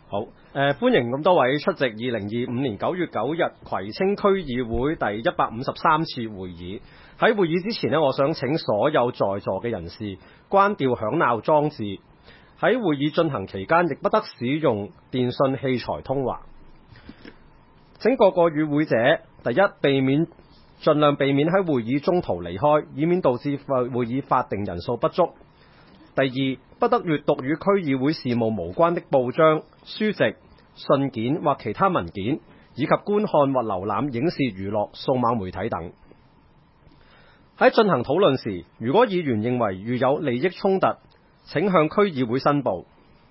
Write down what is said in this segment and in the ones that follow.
好，歡迎咁多位出席2025年9月9日葵青區議會第153次會議。喺會議之前呢，我想請所有在座嘅人士關掉響鬧裝置。喺會議進行期間，亦不得使用電訊器材通話。請各個與會者，第一，盡量避免喺會議中途離開，以免導致會議法定人數不足。第二，不得閱讀與區議會事務無關的報章、書籍、信件或其他文件，以及觀看或瀏覽影視娛樂、數碼媒體等。喺進行討論時，如果議員認為遇有利益衝突，請向區議會申報。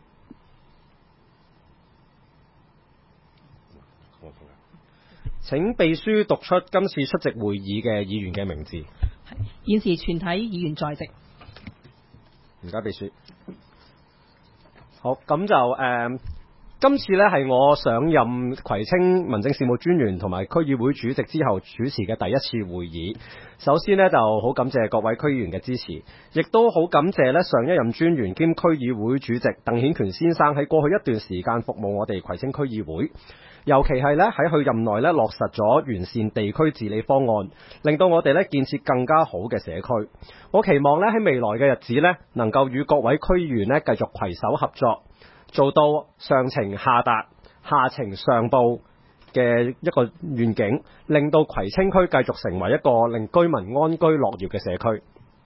請秘書讀出今次出席會議嘅議員嘅名字。 現時全體議員在席。 唔該，秘書。好，咁就今次呢係我上任葵青民政事務專員同埋區議會主席之後主持嘅第一次會議。首先呢，就好感謝各位區議員嘅支持，亦都好感謝呢上一任專員兼區議會主席鄧顯權先生喺過去一段時間服務我哋葵青區議會。尤其係咧喺佢任內咧落實咗完善地區治理方案，令到我哋咧建設更加好嘅社區。我期望咧喺未來嘅日子咧，能夠與各位區議員咧繼續攜手合作，做到上情下達、下情上報嘅一個願景，令到葵青區繼續成為一個令居民安居樂業嘅社區。